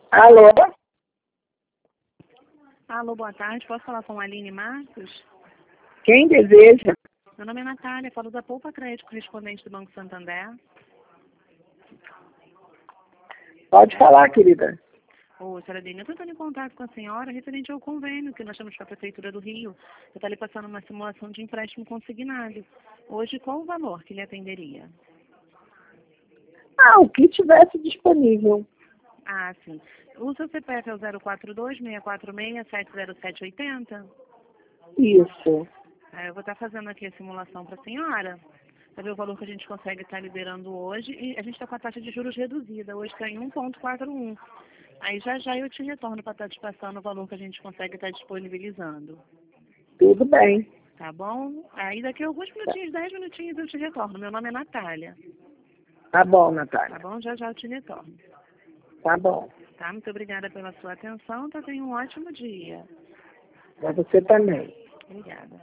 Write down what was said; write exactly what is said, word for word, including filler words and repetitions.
Alô? Alô, boa tarde. Posso falar com a Aline Marcos? Quem deseja? Meu nome é Natália, falo da Poupa Crédito, correspondente do Banco Santander. Pode falar, querida. Ô, senhora Aline, eu estou entrando em contato com a senhora referente ao convênio que nós temos com a Prefeitura do Rio. Eu estou lhe passando uma simulação de empréstimo consignado. Hoje, qual o valor que lhe atenderia? Ah, o que tivesse disponível. Ah, sim. O seu C P F é o zero quatro dois, seis quatro seis, sete zero sete oito zero? Isso. Ah, eu vou estar fazendo aqui a simulação para a senhora, para ver o valor que a gente consegue estar liberando hoje. E a gente está com a taxa de juros reduzida. Hoje está em um ponto quarenta e um. Aí já já eu te retorno para estar te passando o valor que a gente consegue estar disponibilizando. Tudo bem. Tá bom? Aí daqui a alguns minutinhos, dez minutinhos eu te retorno. Meu nome é Natália. Tá bom, Tá Natália. bom? Já já eu te retorno. Tá bom. Tá? Muito obrigada pela sua atenção. Tá? Tenha um ótimo dia. Pra você também. Obrigada.